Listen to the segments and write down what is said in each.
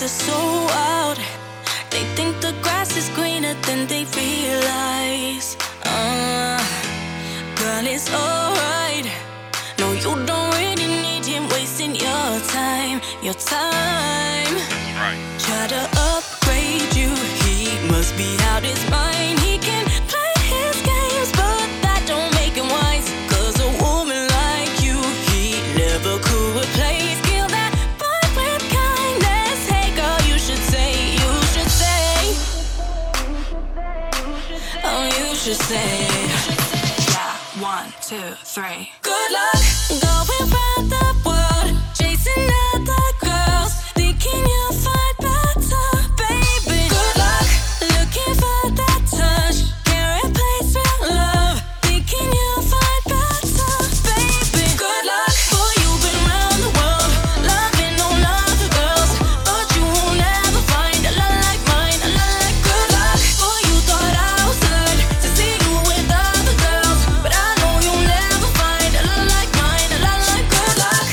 are so wild. They think the grass is greener than they realize. Girl, it's alright. No, you don't really need him wasting your time. Your time. Right. Try to upgrade you, he must be out his mind. He can play his games, but that don't make him wise. 'Cause a woman like you, he never could replace. Kill that vibe with kindness. Hey girl, you should say, oh, you should say. Yeah, 1, 2, 3. Good luck going round the world, chasing other girls, thinking you'll find better, baby. Good luck looking for that touch, can't replace real love, thinking you'll find better, baby. Good luck, boy, you've been round the world, loving on other girls, but you won't ever find a love like mine, a love like good luck. Boy, you thought I was good to see you with other girls, but I know you'll never find a love like mine, a love like good luck.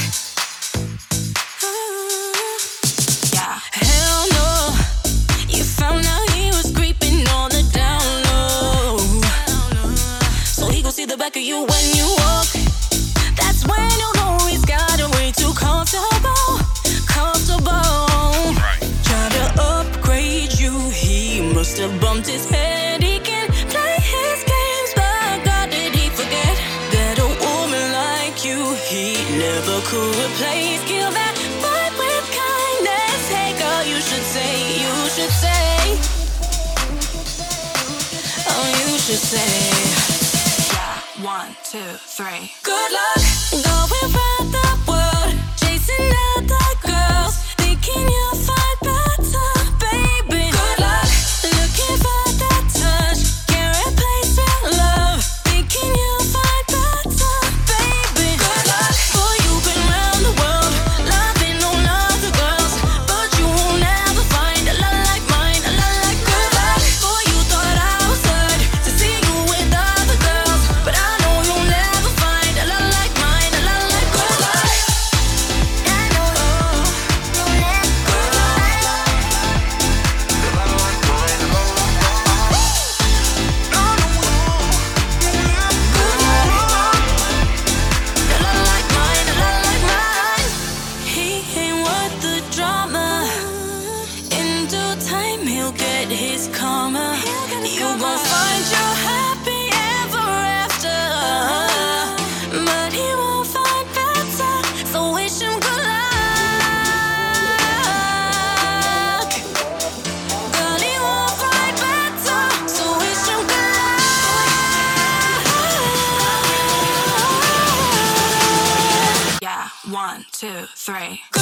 Yeah, hell no, you found out he was creeping on the down low, so he gon' see the back of you when you walk. That's when you know he's got it way too comfortable, comfortable. Right. Try to upgrade you, he must have bumped his head. He can play his games, but God, did he forget that a woman like you, he never could replace. Kill that vibe with kindness. Hey girl, you should say, oh, you should say. Yeah, 1, 2, 3. Good luck going round the world, chasing other girls, thinking you'll find better, baby. Good luck looking for that touch, can't replace real love, thinking you'll find better, baby. Good luck, boy, you've been round the world, loving on other girls, but you won't ever find a love like mine, a love like good luck. Boy, you thought I was good to see you with other girls, but I know you'll never find a love like mine, a love like good luck. I know you'll never good luck. A love like mine, a love like mine. He ain't worth the drama. In due time, he'll get his karma. You gon' find your happy ever after, but he won't find better. So wish him good luck. Girl, he won't find better. So wish him good luck. Yeah, 1, 2, 3.